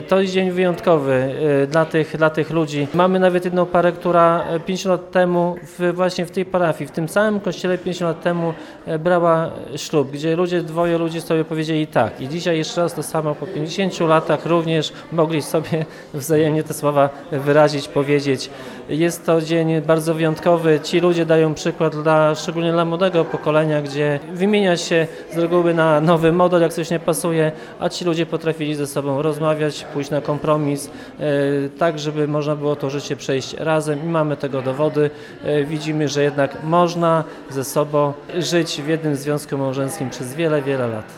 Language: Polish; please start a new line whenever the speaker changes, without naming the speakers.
To jest dzień wyjątkowy dla tych ludzi. Mamy nawet jedną parę, która 50 lat temu właśnie w tej parafii, w tym samym kościele 50 lat temu brała ślub, gdzie dwoje ludzi sobie powiedzieli tak. I dzisiaj jeszcze raz to samo po 50 latach również mogli sobie wzajemnie te słowa wyrazić, powiedzieć. Jest to dzień bardzo wyjątkowy. Ci ludzie dają przykład szczególnie dla młodego pokolenia, gdzie wymienia się z reguły na nowy model, jak coś nie pasuje, a ci ludzie potrafili ze sobą rozmawiać, pójść na kompromis, tak żeby można było to życie przejść razem i mamy tego dowody. Widzimy, że jednak można ze sobą żyć w jednym związku małżeńskim przez wiele, wiele lat.